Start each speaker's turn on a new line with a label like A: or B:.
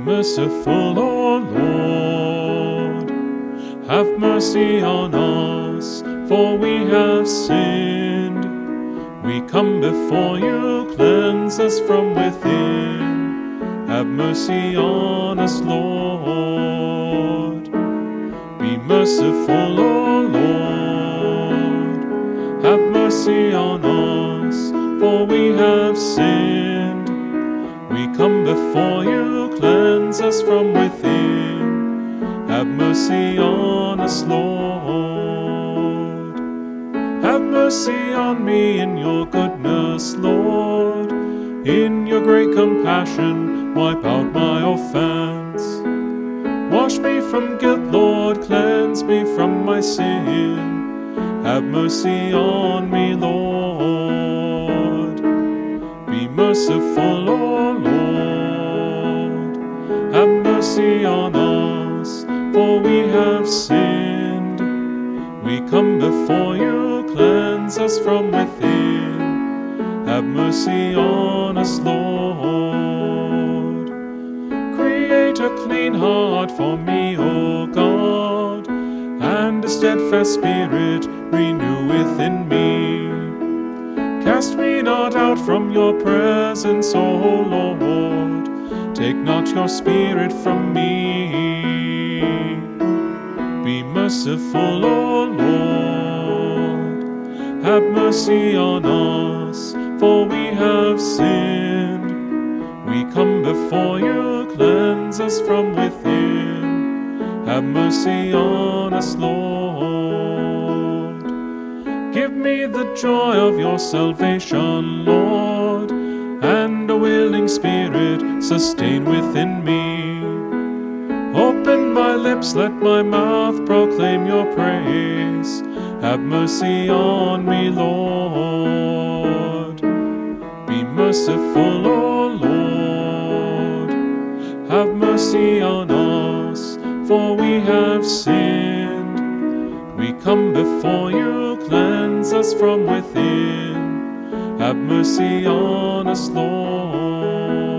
A: merciful, O Lord. Have mercy on us, for we have sinned. We come before you, cleanse us from within. Have mercy on us, Lord. Be merciful, O Lord. Have mercy on us, for we have sinned. We come before you, cleanse us from within. Have mercy on us, Lord. Have mercy on me in your goodness, Lord. In your great compassion, wipe out my offense. Wash me from guilt, Lord, cleanse me from my sin. Have mercy on me, Lord. Be merciful, O Lord. Have mercy on us, for we have sinned. We come before you, cleanse us from within. Have mercy on us, Lord. Create a clean heart for me, O God, and a steadfast spirit renew within me. Cast me not out from your presence, O Lord. Take not your spirit from me. Be merciful, O Lord. Have mercy on us, for we have sinned. We come before you, cleanse us from within. Have mercy on us, Lord. Give me the joy of your salvation, Lord, and a willing spirit sustain within me. Open my lips, let my mouth proclaim your praise. Have mercy on me, Lord. Be merciful, O Lord. Have mercy on us, for we have sinned. We come before you, cleanse us from within. Have mercy on us, Lord.